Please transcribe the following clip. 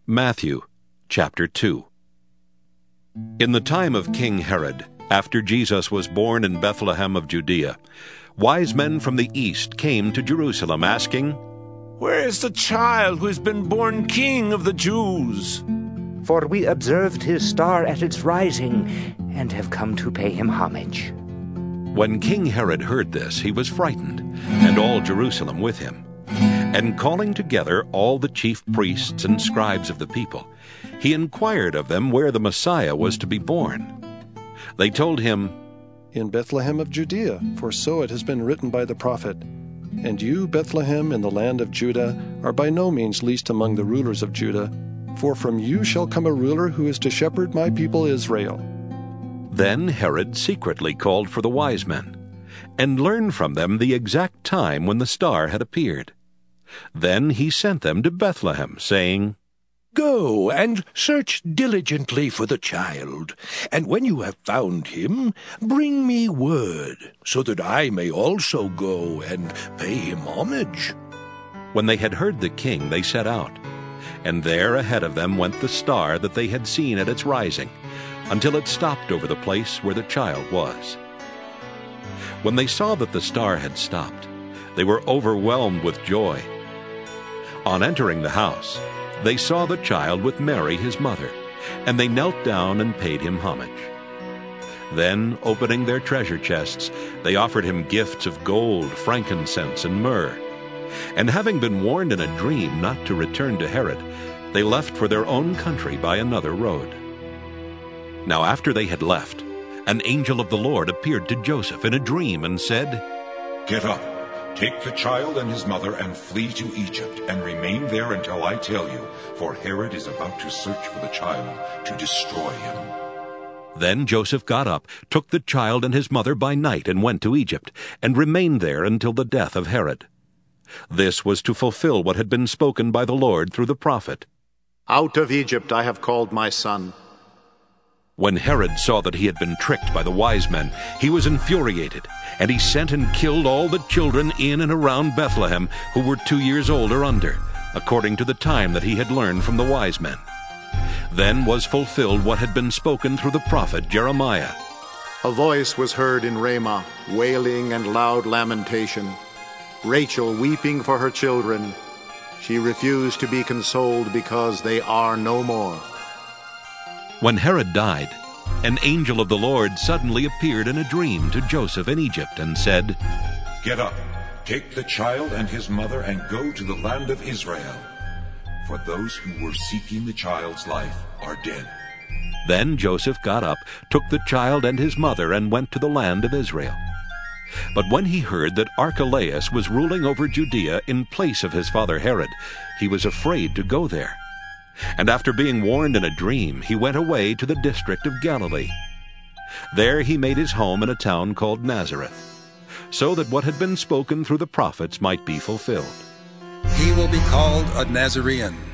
Matthew chapter 2. In the time of King Herod, after Jesus was born in Bethlehem of Judea, wise men from the east came to Jerusalem asking, "Where is the child who has been born King of the Jews?" For we observed his star at its rising, and have come to pay him homage. When King Herod heard this, he was frightened, and all Jerusalem with him. And calling together all the chief priests and scribes of the people, he inquired of them where the Messiah was to be born. They told him, "In Bethlehem of Judea, for so it has been written by the prophet. And you, Bethlehem, in the land of Judah, are by no means least among the rulers of Judah, for from you shall come a ruler who is to shepherd my people Israel." Then Herod secretly called for the wise men, and learned from them the exact time when the star had appeared. Then he sent them to Bethlehem, saying, "Go and search diligently for the child, and when you have found him, bring me word, so that I may also go and pay him homage." When they had heard the king, they set out, and there ahead of them went the star that they had seen at its rising, until it stopped over the place where the child was. When they saw that the star had stopped, they were overwhelmed with joy. On entering the house, they saw the child with Mary his mother, and they knelt down and paid him homage. Then, opening their treasure chests, they offered him gifts of gold, frankincense, and myrrh. And having been warned in a dream not to return to Herod, they left for their own country by another road. Now after they had left, an angel of the Lord appeared to Joseph in a dream and said, "Get up, take the child and his mother and flee to Egypt, and remain there until I tell you, for Herod is about to search for the child to destroy him." Then Joseph got up, took the child and his mother by night, and went to Egypt, and remained there until the death of Herod. This was to fulfill what had been spoken by the Lord through the prophet, "Out of Egypt I have called my son." When Herod saw that he had been tricked by the wise men, he was infuriated, and he sent and killed all the children in and around Bethlehem who were 2 years old or under, according to the time that he had learned from the wise men. Then was fulfilled what had been spoken through the prophet Jeremiah. A voice was heard in Ramah, wailing and loud lamentation, Rachel weeping for her children. She refused to be consoled because they are no more. When Herod died, an angel of the Lord suddenly appeared in a dream to Joseph in Egypt and said, "Get up, take the child and his mother and go to the land of Israel, for those who were seeking the child's life are dead." Then Joseph got up, took the child and his mother, and went to the land of Israel. But when he heard that Archelaus was ruling over Judea in place of his father Herod, he was afraid to go there. And after being warned in a dream, he went away to the district of Galilee. There he made his home in a town called Nazareth, so that what had been spoken through the prophets might be fulfilled. "He will be called a Nazarene,